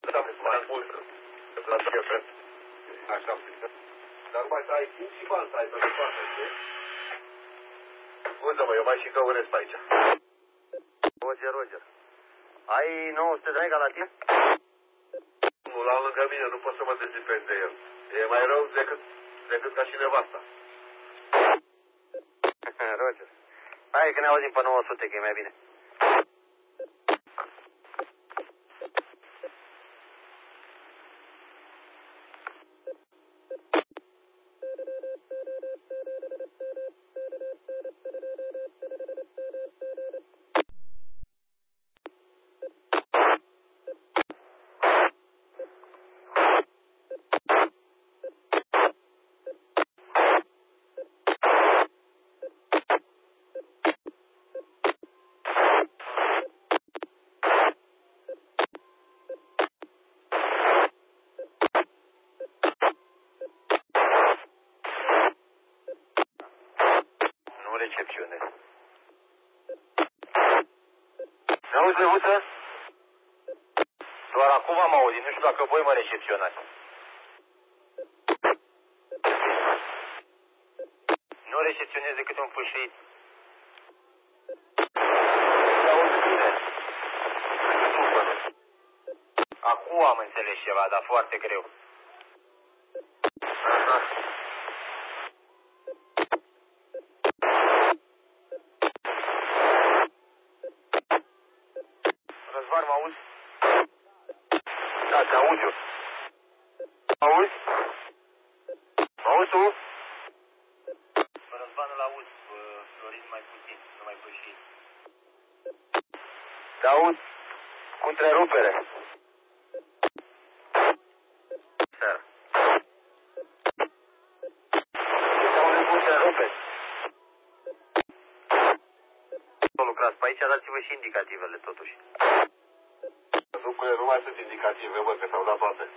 Da, mai mult. La șefe. Așa. Dar mai să ai timp și bani să ai să le facă, știi? Scuze-mă, eu mai și căuresc pe aici. Roger. Ai 900 de mega la tine? Nu, la lângă mine, nu pot să mă dezipez de el. E mai rău decât ca și nevasta. Roger. Hai că ne auzim pe 900, că e mai bine. Recepțiune. Ne-auzi, Levuță? Doar acum am auzit, nu știu dacă voi mă recepționați. Nu recepționez decât un fâșit. Ne-auzi bine? Acum am înțeles ceva, dar foarte greu. Aha. Răzvan, mă auzi? Da, te aud eu. Auzi? Auzi tu? Răzvan îl auzi, Florin mai puțin, nu mai fâșit. Te aud cu întrerupere. Seara. Te aud cu întrerupere. Nu lucrați pe aici, dați-vă și indicativele totuși. Lucrurile nu mai sunt indicative, bă, că s-au dat toate.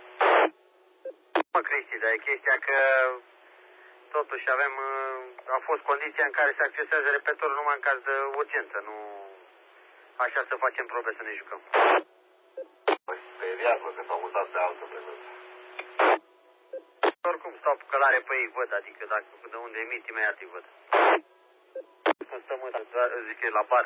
Mă, Cristi, dar e chestia că totuși a fost condiția în care se accesează repetorul numai în caz de urgență, nu așa să facem probe să ne jucăm. Păi, speriat, bă, că s-au mutat pe altă prezență. Oricum stau pe călare pe ei, văd, adică dacă de unde emit, imediat îi văd. Cum stăm, zic eu, la bar.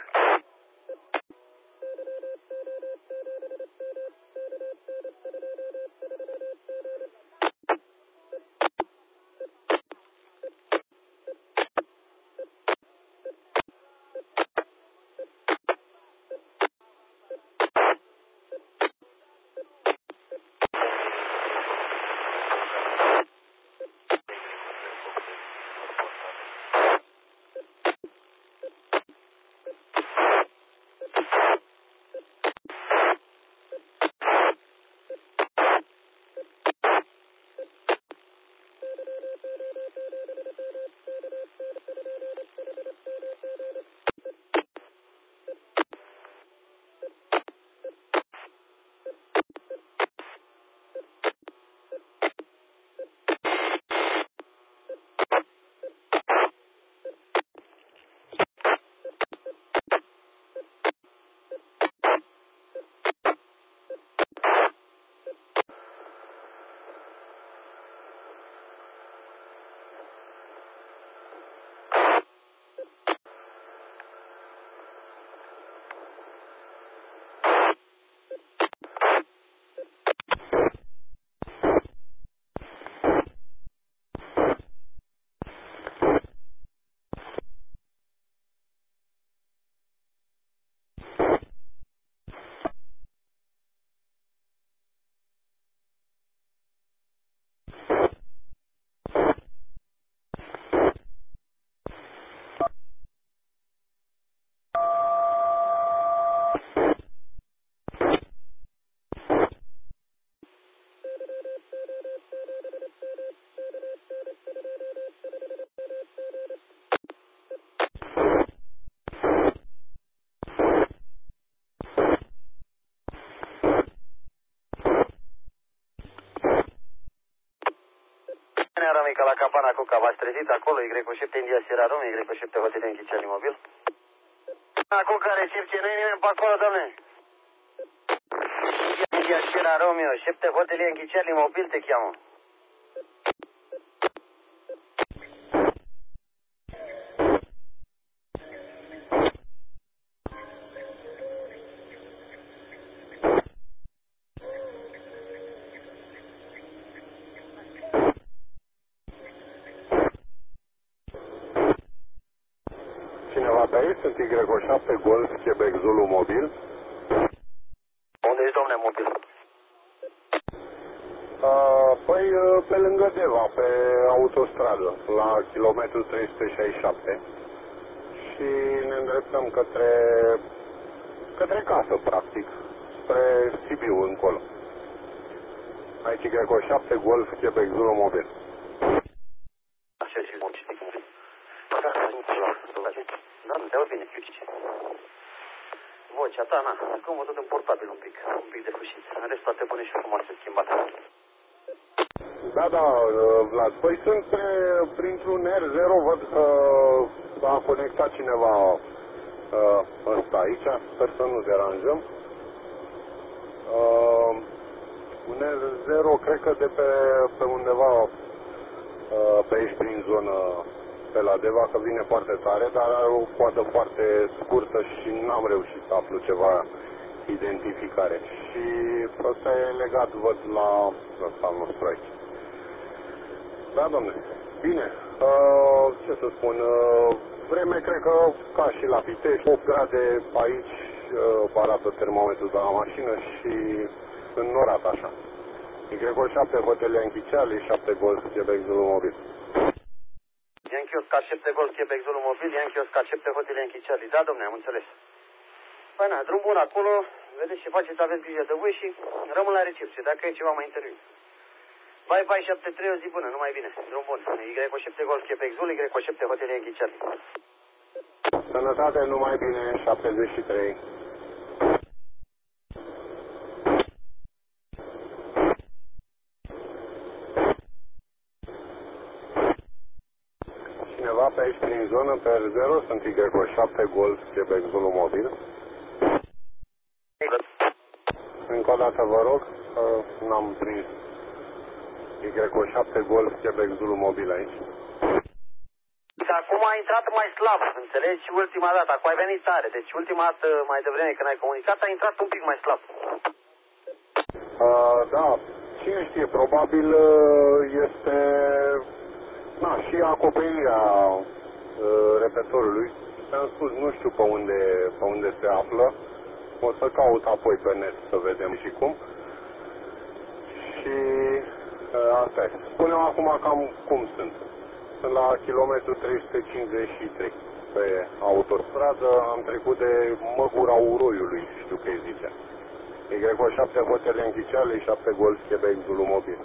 Mica la Capana Cuca, v-ați trezit acolo, Y7 India Sierra Rome, Y7 Hotel în Ghicea Mobil? Cuca, recepție, nu-i nimeni pe acolo, domne. India Sierra Romeo, 7 Hotel Yankee Charlie Mobil te cheamă. Cineva pe aici? Sunt Y7 Golf Quebec Zulu Mobil. Unde ești, domne, mobil? Păi pe lângă Deva, pe autostradă, la kilometrul 367 și ne îndreptăm către casă, practic, spre Sibiu încolo. Aici Y7 Golf Quebec Zulu Mobil. Așa și mă citic mobil. Da, nu te-au bine, Chiuci. Vocea ta, na, cum văd tot în portabil un pic de fușit. În rest toate bune și frumoase schimbate. Da, Vlad, păi sunt printr-un R0, văd că a conectat cineva ăsta aici, sper să nu deranjăm. Un R0, cred că de pe undeva pe aici prin zonă, pe la Deva, că vine foarte tare, dar are o coadă foarte scurtă și n-am reușit să aflu ceva identificare. Și ăsta e legat, văd, la ăsta al nostru aici. Da, domne. Bine. Ce să spun? Vreme, cred că, ca și la Pitești, 8 grade aici arată termometrul de la mașină și înnorat așa. Y7 Hotel Yankee Charlie, 7 Golf Quebec Zulu Mobil. Yankee Oscar 7 Golf Quebec Zulu Mobil, Yankee Oscar 7 Hotel Yankee Charlie. Da, domne, am înțeles. Păi na, drum bun acolo, vedeți ce faceți, aveți grijă de voi și rămân la recepție, dacă e ceva mai intervin. Bye, bye, 73, o zi bună, numai bine, drum bun. Y7 Golf Quebec Zulu, Y7 Hotel Yankee Charlie. Sănătate, numai bine, 73. Cineva pe aici prin zonă, pe R0, sunt Y7 Golf Quebec Zulu Mobil. Încă o dată vă rog, n-am prins. Y7 Golf Quebec Zulu Mobil aici. Acum a intrat mai slab, înțelegi? Ultima dată, acum ai venit tare, deci ultima dată mai devreme când ai comunicat a intrat un pic mai slab. Da, cine știe, probabil este și acoperirea repetorului. Am spus, nu știu pe unde se află. O să caut apoi pe net să vedem și cum. Și asta e. Spune-mi acum cam cum sunt. Sunt la kilometrul 353 pe autostradă, am trecut de Măgura Uroiului, știu că îi zice. Y7 Hotel Yankee Charlie, 7 Golf Quebec Zulu Mobil.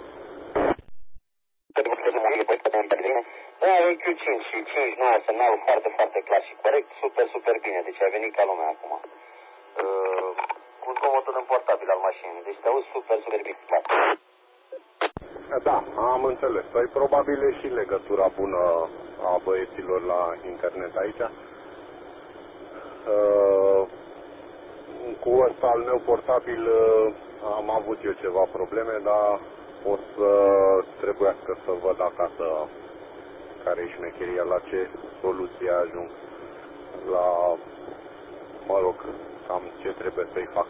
Da, Q5 și 5.9, semnalul foarte, foarte clasic, corect, super bine, deci ai venit ca lumea acum. Cu zgomotul în portabil al mașinii, deci te auzi super bine. Da, am înțeles. Păi probabil e și legătura bună a băieților la internet aici. Cu ăsta al meu portabil am avut eu ceva probleme, dar o să trebuiască să văd acasă care e șmecheria, la ce soluție ajung, la, mă rog, cam ce trebuie să-i fac.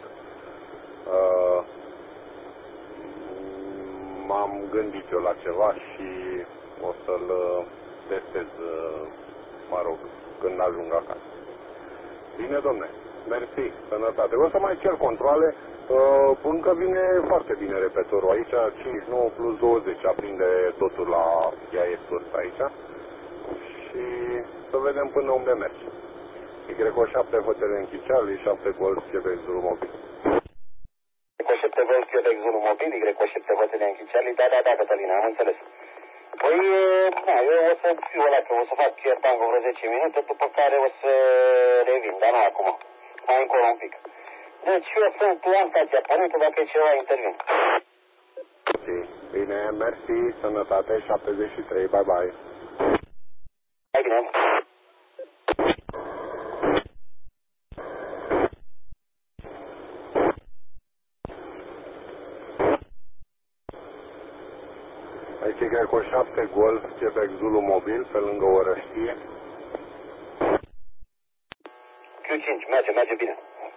M-am gândit eu la ceva și o să-l testez, mă rog, când ajung acasă. Bine, domne, mersi, sănătate. O să mai cer controle, încă vine foarte bine repetorul aici, 59 plus 20, aprinde totul la IAS-ul ăsta aici și să vedem până unde merge. Y7 Hotel Yankee Charlie, 7 Golf Quebec Zulu Mobil. Y7 Golf Quebec Zulu Mobil, Y7 Hotel Yankee Charlie, da, Cătălina, am înțeles. Păi, eu o să fiu ăla, că o să fac tango vreo 10 minute, după care o să revin, dar nu acum, mai încolo un pic. Deci eu sunt la stația Părintul, dacă e ceva, intervin. Ok, bine, mersi, sănătate, 73, bye. Hai bine. Deci Y7 Golf, Quebec Zulu mobil, pe lângă Orăștie. Q5, merge bine.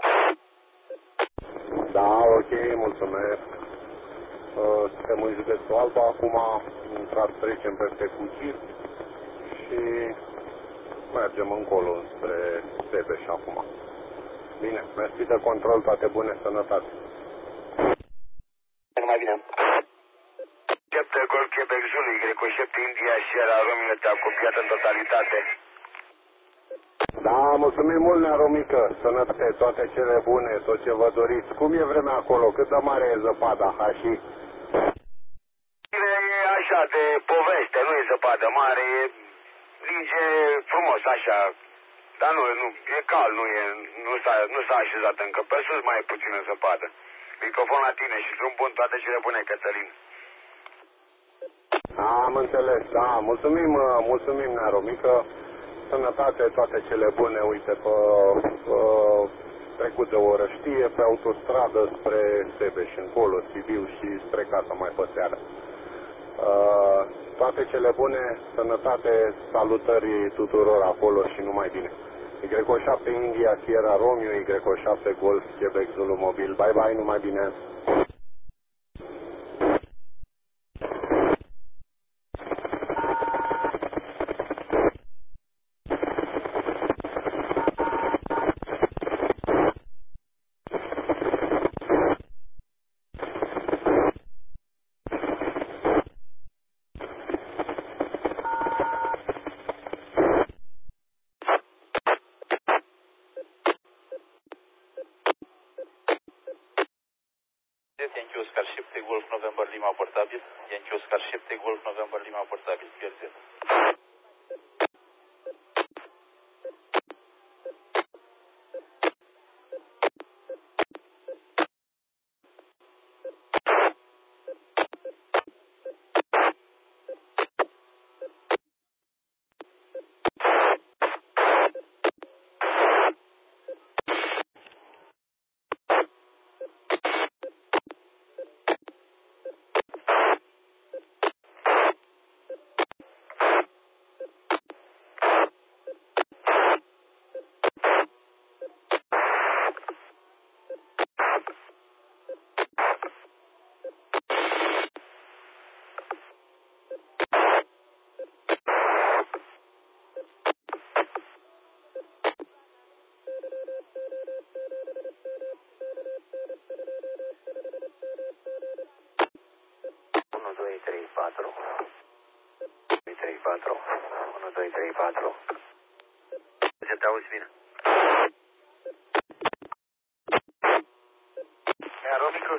Da, ok, mulțumesc. Suntem în județul Alba, acum trecem peste Cucit și mergem încolo spre Sebeș acum. Bine, mersi de control, toate bune, sănătate. Numai bine. 7 Golf Quebec Zulu, Y7 India Sierra Romeo te-a copiat în totalitate. Da, mulțumim mult, Nea Romică, sănătate, toate cele bune, tot ce vă doriți. Cum e vremea acolo? Cât de mare e zăpada, Hași? E așa, de poveste, nu e zăpadă mare, e linge frumos, așa. Dar nu, e cald, nu s-a așezat încă. Pe sus mai e puțină zăpadă. Microfon la tine și drum bun, toate cele bune, Cătălin. Am înțeles, da, mulțumim, Nea Romică, sănătate, toate cele bune, uite, trecut de Orăștie, pe autostradă spre Sebeș, încolo, Sibiu și spre casă mai pe seară. Toate cele bune, sănătate, salutări tuturor acolo și numai bine. Y7 India Sierra Romeo, Y7 Golf Quebec Zulu mobil. Bye bye, numai bine. Yankee Oscar 7 Golf November Lima portabil. Yankee Oscar 7 Golf November Lima portabil. Pierzit. Ce te auzi bine? Nea Romică,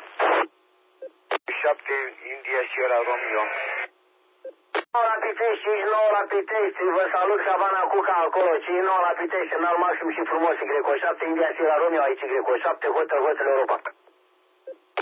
7 India Sierra Romeo. 9 la Pitești, 9 la Pitești, vă salut Savana Cuca acolo, 9 la Pitești, înalt maxim și frumos, Y7 India Sierra Romeo, aici Y7, hotel Europa.